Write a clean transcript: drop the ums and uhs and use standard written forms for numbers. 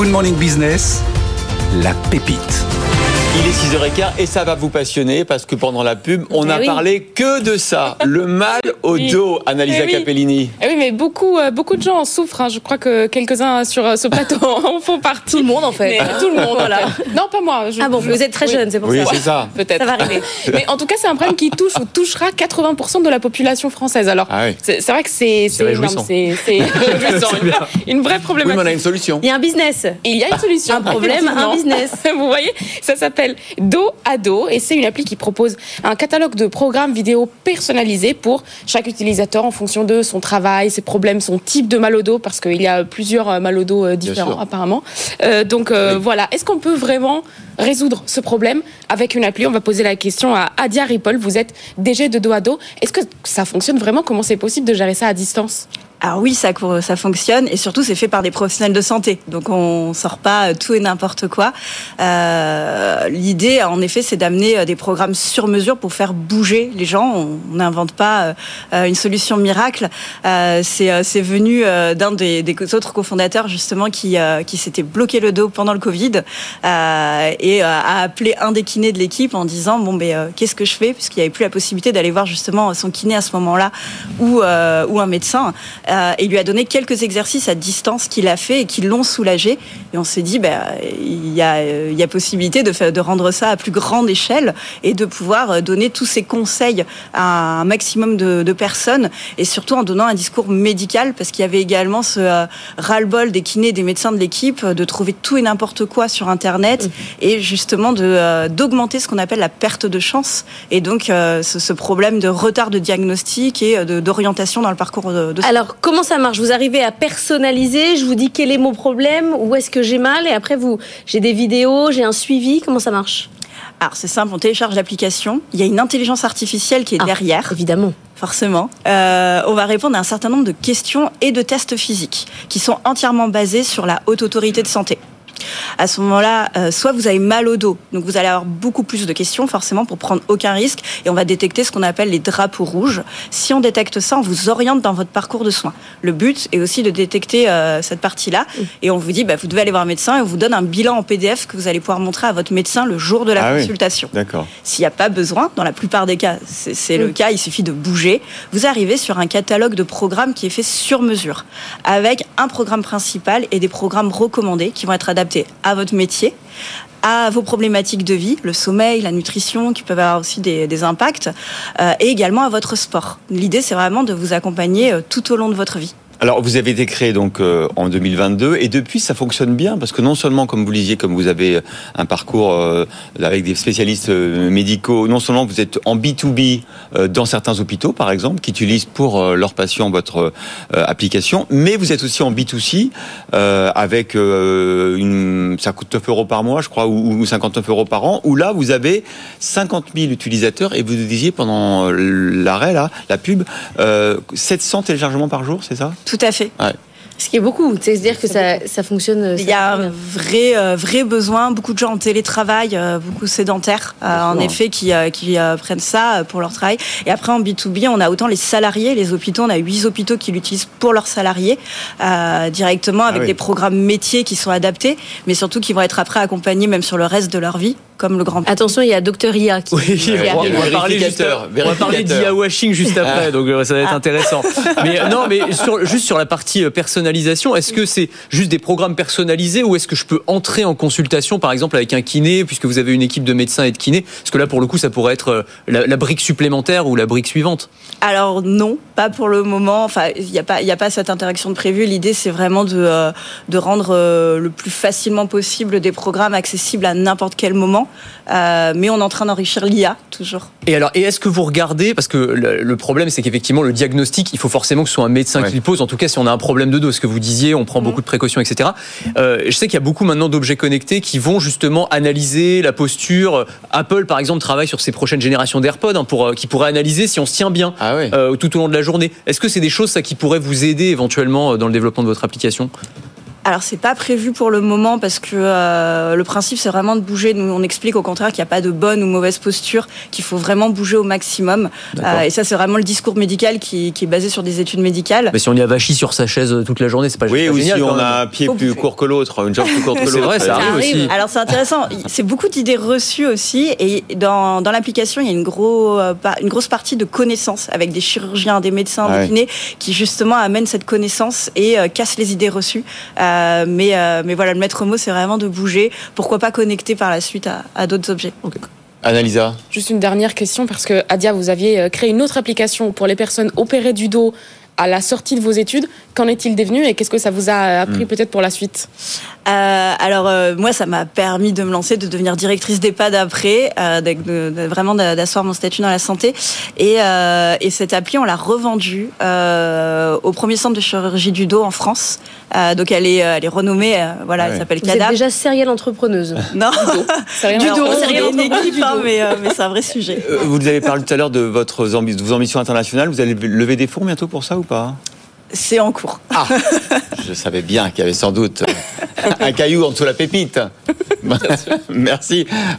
Good Morning Business, la pépite. Il est 6h15 et ça va vous passionner parce que pendant la pub, on a parlé que de ça. Le mal au dos, Annalisa Capellini. Oui, mais beaucoup de gens en souffrent. Je crois que quelques-uns sur ce plateau en font partie. Tout le monde, en fait. Tout le monde, voilà. Non, pas moi. Vous êtes très jeune, c'est pour ça. Oui, c'est ça. Peut-être. Ça va arriver. Mais en tout cas, c'est un problème qui touche ou touchera 80% de la population française. Alors, c'est vrai que c'est réjouissant. C'est réjouissant. Une vraie problématique. Oui, mais on a une solution. Il y a un business. Il y a une solution. Un problème, un business. Vous voyez, ça s'appelle Dos à Dos et c'est une appli qui propose un catalogue de programmes vidéo personnalisés pour chaque utilisateur en fonction de son travail, ses problèmes, son type de mal au dos, parce qu'il y a plusieurs mal au dos différents apparemment. Voilà, est-ce qu'on peut vraiment résoudre ce problème avec une appli? On va poser la question à Adia Ripoll. Vous êtes DG de Dos à Dos. Est-ce que ça fonctionne vraiment? Comment c'est possible de gérer ça à distance? Alors oui, ça fonctionne et surtout c'est fait par des professionnels de santé. Donc on sort pas tout et n'importe quoi. L'idée, en effet, c'est d'amener des programmes sur mesure pour faire bouger les gens. On n'invente pas une solution miracle. C'est venu d'un des autres cofondateurs justement qui s'était bloqué le dos pendant le Covid et a appelé un des kinés de l'équipe en disant qu'est-ce que je fais, puisqu'il n'y avait plus la possibilité d'aller voir justement son kiné à ce moment-là ou un médecin. Et il lui a donné quelques exercices à distance qu'il a fait et qui l'ont soulagé. Et on s'est dit, il y a possibilité de rendre ça à plus grande échelle et de pouvoir donner tous ces conseils à un maximum de personnes, et surtout en donnant un discours médical, parce qu'il y avait également ce ras-le-bol des kinés, des médecins de l'équipe, de trouver tout et n'importe quoi sur Internet et justement d'augmenter ce qu'on appelle la perte de chance, et donc ce problème de retard de diagnostic et d'orientation dans le parcours de soins. Alors, comment ça marche? Vous arrivez à personnaliser, je vous dis quel est mon problème, où est-ce que j'ai mal, et après j'ai des vidéos, j'ai un suivi, comment ça marche? Alors c'est simple, on télécharge l'application, il y a une intelligence artificielle qui est derrière. Évidemment. Forcément. On va répondre à un certain nombre de questions et de tests physiques qui sont entièrement basés sur la Haute Autorité de Santé. À ce moment-là, soit vous avez mal au dos, donc vous allez avoir beaucoup plus de questions forcément pour prendre aucun risque, et on va détecter ce qu'on appelle les drapeaux rouges. Si on détecte ça, on vous oriente dans votre parcours de soins. Le but est aussi de détecter cette partie-là, et on vous dit vous devez aller voir un médecin, et on vous donne un bilan en PDF que vous allez pouvoir montrer à votre médecin le jour de la consultation. D'accord. S'il n'y a pas besoin, dans la plupart des cas, c'est le cas, il suffit de bouger. Vous arrivez sur un catalogue de programmes qui est fait sur mesure, avec un programme principal et des programmes recommandés qui vont être adaptés à votre métier, à vos problématiques de vie, le sommeil, la nutrition, qui peuvent avoir aussi des impacts, et également à votre sport. L'idée, c'est vraiment de vous accompagner tout au long de votre vie. Alors, vous avez été créé donc en 2022 et depuis ça fonctionne bien parce que non seulement, comme vous le disiez, comme vous avez un parcours avec des spécialistes médicaux, non seulement vous êtes en B2B dans certains hôpitaux par exemple qui utilisent pour leurs patients votre application, mais vous êtes aussi en B2C avec ça coûte 9 € par mois je crois ou 59 € par an, où là vous avez 50 000 utilisateurs et vous disiez pendant l'arrêt là, la pub, 700 téléchargements par jour, c'est ça? Tout à fait. Ouais. Ce qui est beaucoup, c'est-à-dire que ça fonctionne. Il y a un vrai besoin, beaucoup de gens en télétravail, beaucoup sédentaires, en effet, qui prennent ça pour leur travail. Et après, en B2B, on a autant les salariés, les hôpitaux, on a 8 hôpitaux qui l'utilisent pour leurs salariés, directement avec des programmes métiers qui sont adaptés, mais surtout qui vont être après accompagnés même sur le reste de leur vie. Comme le grand. Attention, il y a Dr IA qui. Oui, on va parler d'IA washing juste après, donc ça va être intéressant. Mais non, mais juste sur la partie personnalisation, est-ce que c'est juste des programmes personnalisés ou est-ce que je peux entrer en consultation, par exemple avec un kiné, puisque vous avez une équipe de médecins et de kinés? Parce que là, pour le coup, ça pourrait être la brique supplémentaire ou la brique suivante. Alors non, pas pour le moment. Enfin, il y a pas cette interaction de prévue. L'idée, c'est vraiment de rendre le plus facilement possible des programmes accessibles à n'importe quel moment. Mais on est en train d'enrichir l'IA toujours. Et est-ce que vous regardez, parce que le problème c'est qu'effectivement le diagnostic, il faut forcément que ce soit un médecin qui le pose, en tout cas si on a un problème de dos, ce que vous disiez, on prend beaucoup de précautions, etc. Je sais qu'il y a beaucoup maintenant d'objets connectés qui vont justement analyser la posture. Apple par exemple travaille sur ses prochaines générations d'AirPods qui pourraient analyser si on se tient bien tout au long de la journée. Est-ce que c'est des choses qui pourraient vous aider éventuellement dans le développement de votre application ? Alors c'est pas prévu pour le moment parce que le principe c'est vraiment de bouger. Nous on explique au contraire qu'il n'y a pas de bonne ou mauvaise posture, qu'il faut vraiment bouger au maximum. Et ça c'est vraiment le discours médical qui est basé sur des études médicales. Mais si on y a vachi sur sa chaise toute la journée, c'est pas oui, pas ou génial. si on a un pied plus court que l'autre, une jambe plus courte que l'autre. C'est vrai, ça arrive aussi. Alors c'est intéressant. C'est beaucoup d'idées reçues aussi, et dans l'application il y a une grosse partie de connaissances avec des chirurgiens, des médecins, des kinés qui justement amènent cette connaissance et cassent les idées reçues. Mais voilà, le maître mot, c'est vraiment de bouger. Pourquoi pas connecter par la suite à d'autres objets. Okay. Annalisa. Juste une dernière question, parce que Adia, vous aviez créé une autre application pour les personnes opérées du dos à la sortie de vos études. Qu'en est-il devenu et qu'est-ce que ça vous a appris peut-être pour la suite ? Moi, ça m'a permis de me lancer, de devenir directrice d'EHPAD après, vraiment d'asseoir mon statut dans la santé. Et cette appli, on l'a revendue au premier centre de chirurgie du dos en France. Donc elle est renommée, elle s'appelle Vous Cadap. êtes déjà serial entrepreneuse. Non, du dos, c'est une équipe, mais c'est un vrai sujet. Vous avez parlé tout à l'heure de vos ambitions internationales. Vous allez lever des fonds bientôt pour ça ou pas ? C'est en cours. Ah, je savais bien qu'il y avait sans doute un caillou en dessous de la pépite. Merci